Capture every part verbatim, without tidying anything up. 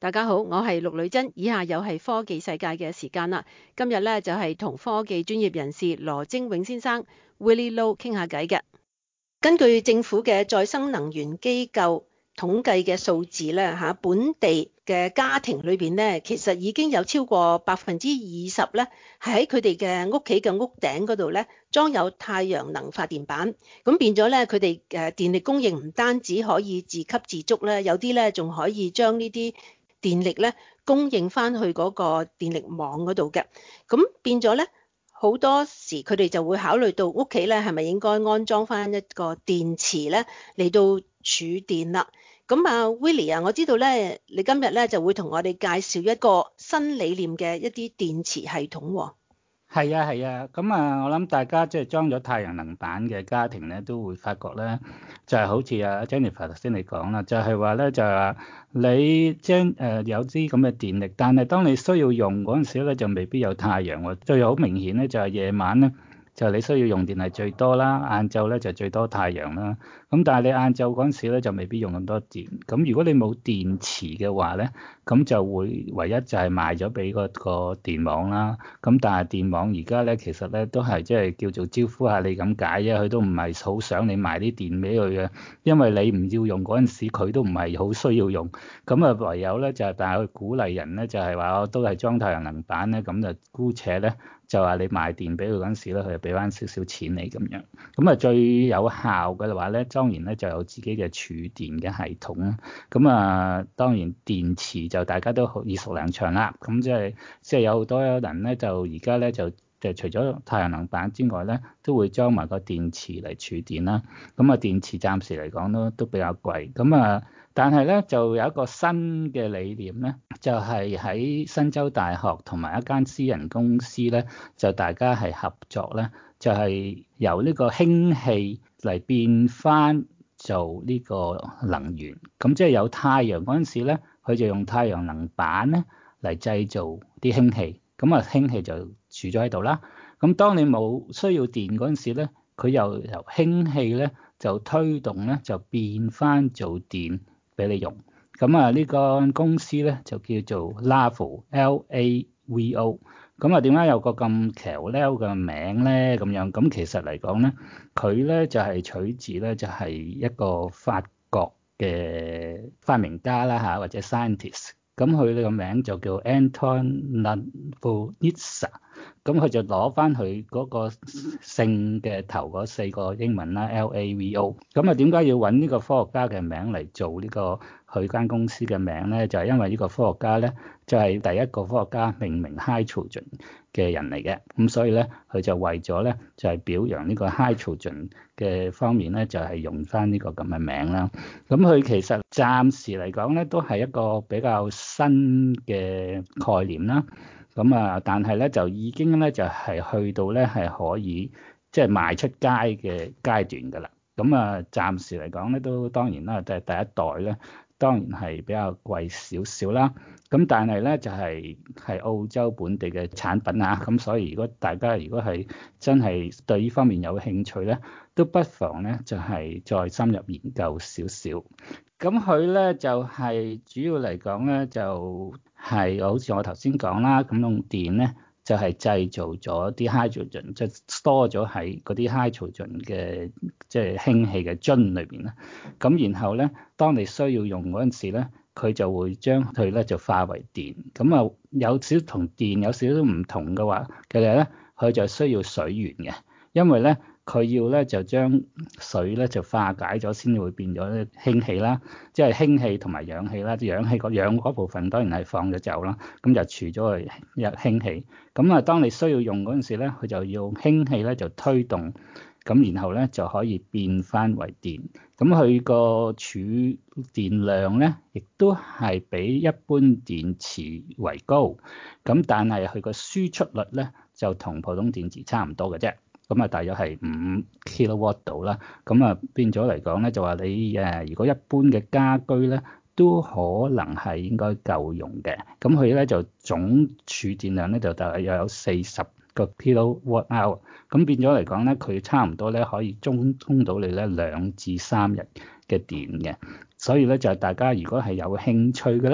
大家好，我係陸女珍，以下又係科技世界嘅時間啦。今日咧就係同科技專業人士羅精永先生 Willie Lo 傾下偈嘅。根據政府嘅再生能源機構統計嘅數字咧，嚇本地嘅家庭裏邊咧，其實已經有超過百分之二十咧，係喺佢哋嘅屋企嘅屋頂嗰度咧裝有太陽能發電板。咁變咗咧，佢哋誒電力供應唔單止可以自給自足咧，有啲咧仲可以將呢啲電力咧供應翻去嗰個電力網嗰度嘅。咁變咗咧，好多時佢哋就會考慮到屋企咧係咪應該安裝翻一個電池咧嚟到儲電啦。咁啊 Willie 啊，我知道咧你今日咧就會同我哋介紹一個新理念嘅一啲電池系統喎。 係啊係啊，咁啊，我諗大家即係裝咗太陽能板嘅家庭咧，都會發覺咧，就係好似啊 Jennifer 頭先你講啦，就係話咧就係話你將誒有啲咁嘅電力，但係當你需要用嗰陣時咧，就未必有太陽喎。最好明顯咧就係夜晚咧，就係你需要用電係最多啦，晏晝咧就最多太陽啦。咁但係你晏晝嗰陣時咧就未必用咁多電。咁如果你冇電池嘅話咧，咁就會唯一就係賣咗俾嗰個電網啦。咁但係電網而家咧其實咧都係即係叫做招呼下你咁解啫，佢都唔係好想你賣啲電俾佢嘅，因為你唔要用嗰陣時，佢都唔係好需要用。咁啊唯有咧就係但係佢鼓勵人咧就係話我都係裝太陽能板咧，咁就姑且咧就話你賣電俾佢嗰陣時咧，佢就俾翻少少錢你咁樣。咁啊最有效嘅話咧，當然咧就有自己嘅儲電嘅系統啦。咁啊當然電池就大家都好耳熟能詳啦。咁即係即係有好多人咧就而家咧就就除咗太陽能板之外咧，都會裝埋個電池嚟儲電啦。咁啊電池暫時嚟講都都比較貴。咁啊但係咧就有一個新嘅理念咧，就係喺新州大學同埋一間私人公司咧，就大家係合作咧，就係由呢個氫氣嚟變翻做呢個能源。咁即係有太陽嗰陣時咧，佢就用太陽能板咧嚟製造啲氫氣。咁啊氫氣就儲咗喺度啦。咁當你冇需要電嗰陣時咧，佢又由氫氣咧就推動咧就變翻做電俾你用。咁啊呢個公司咧就叫做 Lavo L A V O。咁啊點解有個咁巧咧嘅名咧咁樣？咁其實嚟講咧，佢咧就係取自咧就係一個法國嘅發明家啦嚇，或者 scientist。咁佢呢個名就叫 Antoine Lavoisier。咁佢就攞翻佢嗰個姓嘅頭嗰四個英文啦 ，L A V O。咁啊點解要揾呢個科學家嘅名嚟做呢個佢間公司嘅名咧？就係因為呢個科學家咧就係第一個科學家命名 hydrogen 嘅人嚟嘅。咁所以咧佢就為咗咧就係表揚呢個 hydrogen 嘅方面咧就係用翻呢個咁嘅名啦。咁佢其實暫時嚟講咧都係一個比較新嘅概念啦。咁啊，但係咧就已經咧就係去到咧係可以即係賣出街嘅階段㗎啦。咁啊，暫時嚟講咧都當然啦，即係第一代咧，當然係比較貴少少啦。咁但係咧就係係澳洲本地嘅產品啊。咁所以如果大家如果係真係對呢方面有興趣咧，都不妨咧就係再深入研究少少。咁佢咧就係主要嚟講咧就係好似我頭先講啦，咁用電咧就係製造咗啲 hydrogen，即係 store 咗喺嗰啲 hydrogen 嘅即係氫氣嘅樽裏邊啦。咁然後咧，當你需要用嗰陣時咧，佢就會將佢咧就化為電。咁啊有少少同電有少少唔同嘅話，其實咧佢就需要水源嘅，因為咧。佢要咧就將水咧就化解咗先會變咗咧氫氣啦，即係氫氣同埋氧氣啦。氧氣個氧嗰部分當然係放咗走啦，咁就儲咗去一氫氣。咁啊，當你需要用嗰陣時咧，佢就要用氫氣咧就推動，咁然後咧就可以變翻為電。咁佢個儲電量咧，亦都係比一般電池為高。咁但係佢個輸出率咧就同普通電池差唔多嘅啫。咁啊，大約係五 kilowatt 度啦。咁啊，變咗嚟講咧，就話你誒，如果一般嘅家居咧，都可能係應該夠用嘅。咁佢咧就總儲電量咧就大約有四十個 kilowatt hour。咁變咗嚟講咧，佢差唔多咧可以中通到你咧兩至三日嘅電嘅。所以咧就係大家如果係有興趣嘅咧，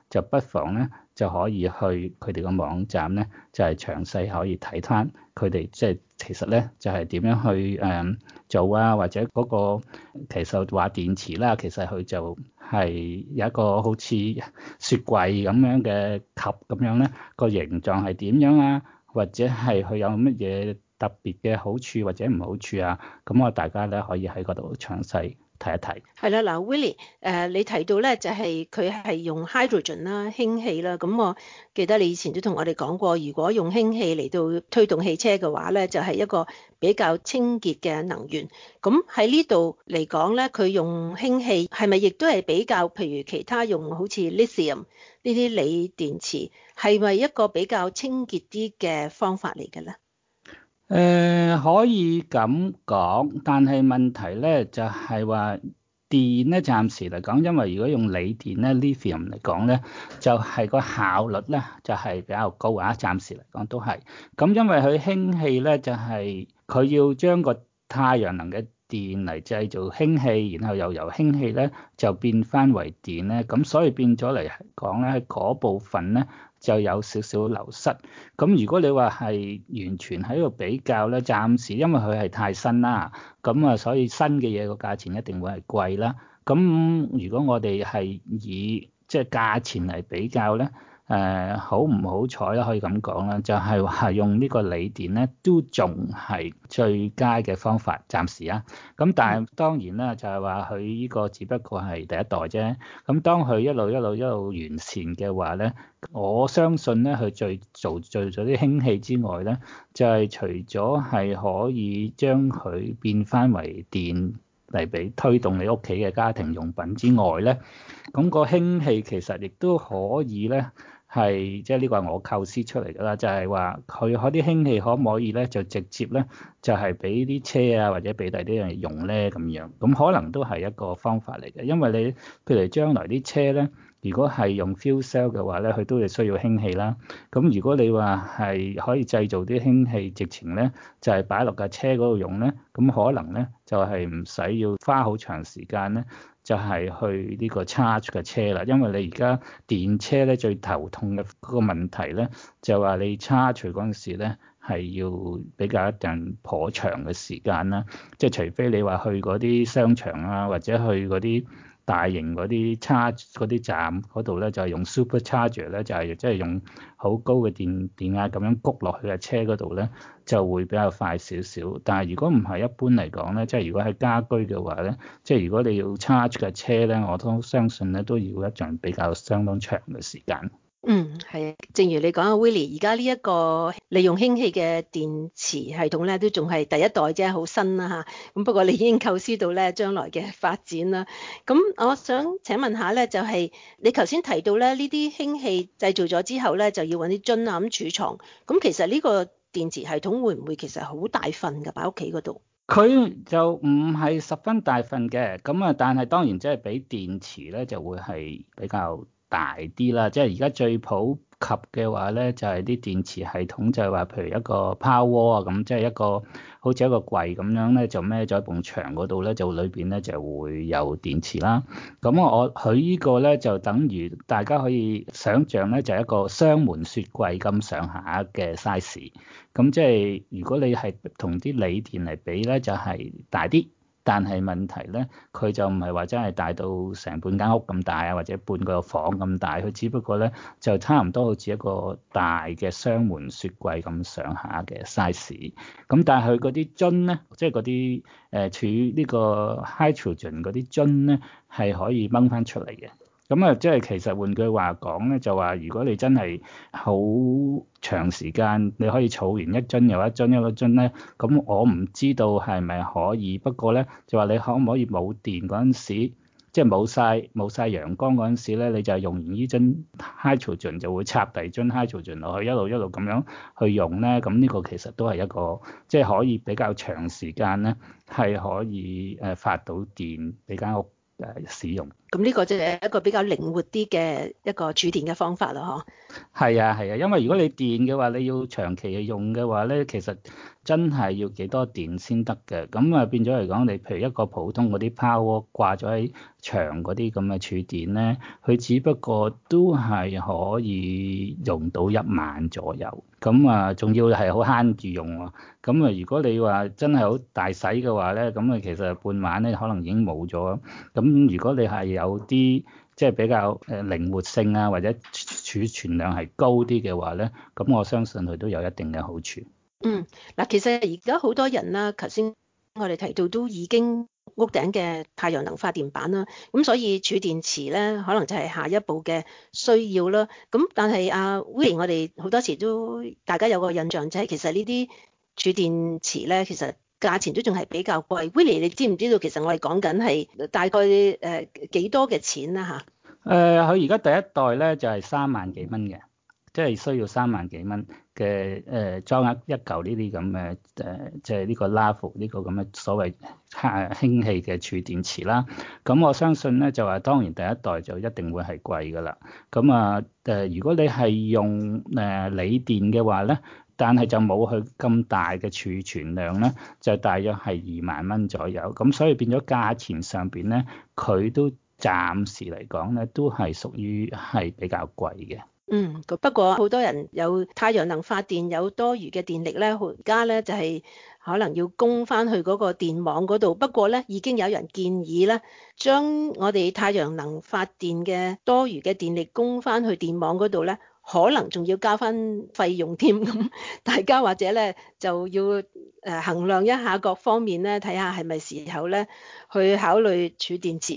就不妨咧就可以去佢哋個網站咧，就係、是、詳細可以睇翻佢哋即係其實咧就係、是、點樣去誒、嗯、做啊，或者嗰、那個其實話電池啦，其實佢就係有一個好似雪櫃咁樣嘅盒咁樣咧，個形狀係點樣啊，或者係佢有乜嘢特別嘅好處或者唔好處啊，咁我大家咧可以喺嗰度詳細睇一睇。 係啦，嗱 Willie，誒你提到咧就係佢係用 hydrogen 啦，氫氣啦，咁我記得你以前都同我哋講過，如果用氫氣嚟到推動汽車嘅話咧，就係一個比較清潔嘅能源。咁喺呢度嚟講咧，佢用氫氣係咪亦都係比較，譬如其他用好似 lithium 呢啲鋰電池，係咪一個比較清潔啲嘅方法嚟嘅咧？ 誒、呃、可以咁講，但係問題咧就係、是、話電咧暫時嚟講，因為如果用鋰電咧 lithium 嚟講咧，就係、是、個效率咧就係、是、比較高啊，暫時嚟講都係。咁因為佢氫氣咧就係、是、佢要將個太陽能嘅電嚟製造氫氣，然後又由氫氣咧就變翻為電咧，咁所以變咗嚟講咧，喺嗰部分咧就有少少流失。咁如果你話係完全喺度比較咧，暫時因為佢係太新啦，咁啊所以新嘅嘢個價錢一定會係貴啦。咁如果我哋係以即係價錢嚟比較咧，誒、呃、好唔好彩啦，可以咁講啦，就係、是、話用呢個鋰電咧，都仲係最佳嘅方法，暫時啊。咁但係當然啦，就係話佢呢個只不過係第一代啫。咁當佢一路一路一路完善嘅話咧，我相信咧，佢最做做咗啲氫氣之外咧，就係、是、除咗係可以將佢變翻為電嚟俾推動你屋企嘅家庭用品之外咧，咁、個氫氣其實亦都可以咧。係，即係呢個係我構思出嚟㗎啦，就係話佢嗰啲氫氣可唔可以咧，就直接咧，就係俾啲車啊，或者俾第啲人用咧咁樣，咁可能都係一個方法嚟嘅，因為你譬如將來啲車咧，如果係用 fuel cell 嘅話咧，佢都係需要氫氣啦。咁如果你話係可以製造啲氫氣，直情咧就係擺落架車嗰度用咧，咁可能咧就係唔使要花好長時間咧。就係去呢個 charge 嘅車啦，因為你而家電車咧最頭痛嘅嗰個問題咧，就話你 charge 嗰陣時咧係要比較一陣頗長嘅時間啦，即係除非你話去嗰啲商場啊，或者去嗰啲大型嗰啲 charge 嗰啲站嗰度咧，就係用 supercharger 咧，就係即係用好高嘅電電壓咁樣谷落去嘅車嗰度咧，就會比較快少少。但係如果唔係一般嚟講咧，即係如果係家居嘅話咧，即係如果你要 charge 嘅車咧，我都相信咧都要一陣比較相當長嘅時間。 嗯，係啊，正如你講啊 Willie，而家呢一個利用氫氣嘅電池系統咧，都仲係第一代啫，好新啦嚇。咁不過你已經構思到咧將來嘅發展啦。咁我想請問下咧，就係、是、你頭先提到咧，呢啲氫氣製造咗之後咧，就要揾啲樽啊咁儲藏。咁其實呢個電池系統會唔會其實好大份㗎？擺屋企嗰度？佢就唔係十分大份嘅，咁啊，但係當然即係比電池咧就會係比較大啲啦。即係而家最普及嘅話咧，就係啲電池系統就係話，譬如一個 power wall 啊，咁即係一個好似一個櫃咁樣咧，就孭咗喺埲牆嗰度咧，就裏邊咧就會有電池啦。咁我佢呢個咧就等於大家可以想像咧，就係一個雙門雪櫃咁上下嘅 size。咁即係如果你係同啲鋰電嚟比咧，就係大啲。但係問題咧，佢就唔係話真係大到成半間屋咁大啊，或者半個房咁大。佢只不過咧就差唔多好似一個大嘅雙門雪櫃咁上下嘅 size。咁但係佢嗰啲樽咧，即係嗰啲誒儲呢個 hydrogen 嗰啲樽咧，係可以掹翻出嚟嘅。咁啊，即係其實換句話講咧，就話如果你真係好長時間，你可以儲完一樽又一樽一個樽咧，咁我唔知道係咪可以。不過咧，就話你可唔可以冇電嗰陣時，即係冇晒冇曬陽光嗰陣時咧，你就係用完呢樽 hydrogen 就會插第二樽 hydrogen 落去，一路一路咁樣去用咧。咁呢個其實都係一個即係可以比較長時間咧，係可以誒發到電俾間屋誒使用。 咁呢個就係一個比較靈活啲嘅一個儲電嘅方法啦，嗬。 係啊係啊，因為如果你電嘅話，你要長期去用嘅話咧，其實真係要幾多電先得嘅。咁啊變咗嚟講，你譬如一個普通嗰啲 power 掛咗喺牆嗰啲咁嘅儲電咧，佢只不過都係可以用到一晚左右。咁啊，仲要係好慳住用喎。咁啊，如果你話真係好大使嘅話咧，咁啊其實半晚咧可能已經冇咗。咁如果你係有啲即係比較誒靈活性啊，或者儲存量係高啲嘅話咧，咁我相信佢都有一定嘅好處。 嗯，嗱，其實而家好多人啦，頭先我哋提到都已經屋頂嘅太陽能發電板啦，咁所以儲電池咧，可能就係下一步嘅需要啦。咁但係阿 Willie，我哋好多時都大家有個印象就係其實呢啲儲電池咧，其實價錢都仲係比較貴。Willie，你知唔知道其實我哋講緊係大概誒幾多嘅錢啦嚇？ 誒，佢而家第一代咧就係三萬幾蚊嘅，即係需要三萬幾蚊嘅誒裝一一嚿呢啲咁嘅誒，即係呢個 Lavo 呢個咁嘅所謂輕輕氣嘅儲電池啦。咁我相信咧就話，當然第一代就一定會係貴㗎啦。咁啊誒，如果你係用誒鋰電嘅話咧，但係就冇佢咁大嘅儲存量咧，就大約係二萬蚊左右。咁所以變咗價錢上邊咧，佢都暫時嚟講咧，都係屬於係比較貴嘅。 嗯，不過好多人有太陽能發電有多餘嘅電力咧，而家咧就係可能要供翻去嗰個電網嗰度。不過咧，已經有人建議咧，將我哋太陽能發電嘅多餘嘅電力供翻去電網嗰度咧，可能仲要交翻費用添。咁大家或者咧就要誒衡量一下各方面咧，睇下係咪時候咧去考慮儲電池。